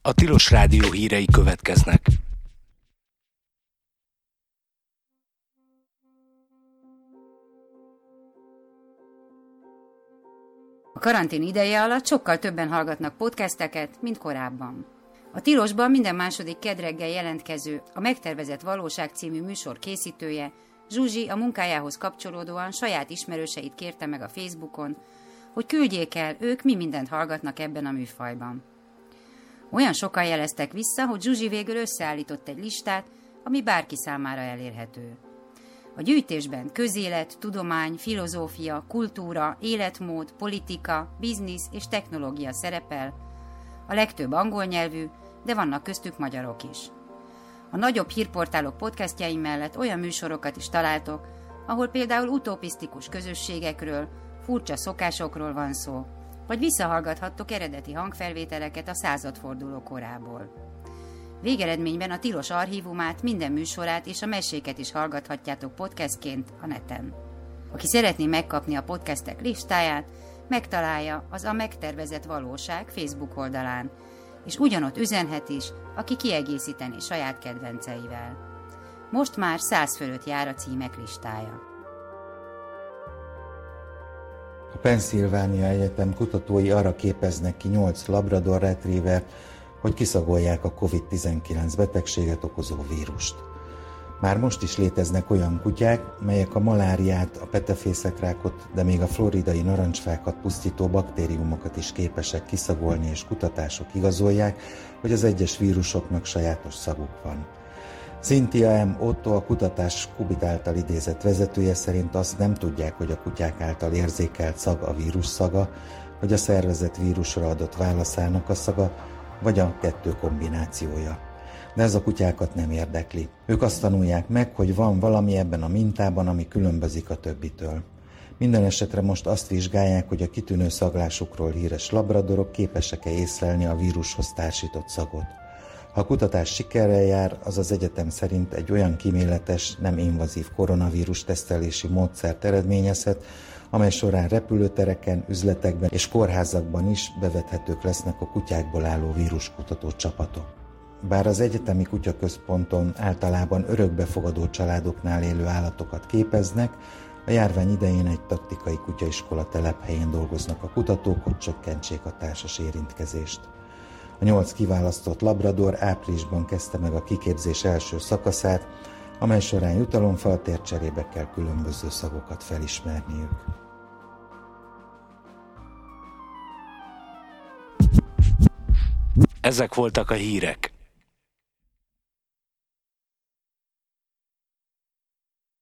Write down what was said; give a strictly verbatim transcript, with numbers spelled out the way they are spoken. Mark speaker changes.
Speaker 1: A Tilos Rádió hírei következnek.
Speaker 2: A karantén ideje alatt sokkal többen hallgatnak podcasteket, mint korábban. A Tilosban minden második kedreggel jelentkező, a Megtervezett Valóság című műsor készítője, Zsuzsi a munkájához kapcsolódóan saját ismerőseit kérte meg a Facebookon, hogy küldjék el, ők mi mindent hallgatnak ebben a műfajban. Olyan sokan jeleztek vissza, hogy Zsuzsi végül összeállított egy listát, ami bárki számára elérhető. A gyűjtésben közélet, tudomány, filozófia, kultúra, életmód, politika, biznisz és technológia szerepel, a legtöbb angol nyelvű, de vannak köztük magyarok is. A nagyobb hírportálok podcastjai mellett olyan műsorokat is találtok, ahol például utopisztikus közösségekről, furcsa szokásokról van szó, vagy visszahallgathattok eredeti hangfelvételeket a századforduló korából. Végeredményben a Tilos archívumát, minden műsorát és a meséket is hallgathatjátok podcastként a neten. Aki szeretné megkapni a podcastek listáját, megtalálja az A Megtervezett Valóság Facebook oldalán, és ugyanott üzenhet is, aki kiegészíteni saját kedvenceivel. Most már száz fölött jár a címek listája.
Speaker 3: A Pennsylvania Egyetem kutatói arra képeznek ki nyolc labrador retrievert, hogy kiszagolják a kovid tizenkilenc betegséget okozó vírust. Már most is léteznek olyan kutyák, melyek a maláriát, a petefészekrákot, de még a floridai narancsfákat pusztító baktériumokat is képesek kiszagolni, és kutatások igazolják, hogy az egyes vírusoknak sajátos szaguk van. Cynthia M. Otto, a kutatás Kubit által idézett vezetője szerint azt nem tudják, hogy a kutyák által érzékelt szag a vírus szaga, vagy a szervezet vírusra adott válaszának a szaga, vagy a kettő kombinációja. De ez a kutyákat nem érdekli. Ők azt tanulják meg, hogy van valami ebben a mintában, ami különbözik a többitől. Minden esetre most azt vizsgálják, hogy a kitűnő szaglásukról híres labradorok képesek-e észlelni a vírushoz társított szagot. Ha a kutatás sikerrel jár, az az egyetem szerint egy olyan kíméletes, nem invazív koronavírus tesztelési módszert eredményezhet, amely során repülőtereken, üzletekben és kórházakban is bevethetők lesznek a kutyákból álló víruskutató csapatok. Bár az egyetemi kutyaközponton általában örökbefogadó családoknál élő állatokat képeznek, a járvány idején egy taktikai kutyaiskola telephelyén dolgoznak a kutatók, hogy csökkentsék a társas érintkezést. A nyolc kiválasztott labrador áprilisban kezdte meg a kiképzés első szakaszát, amely során jutalomfaltért cserébe kell különböző szagokat felismerniük.
Speaker 1: Ezek voltak a hírek.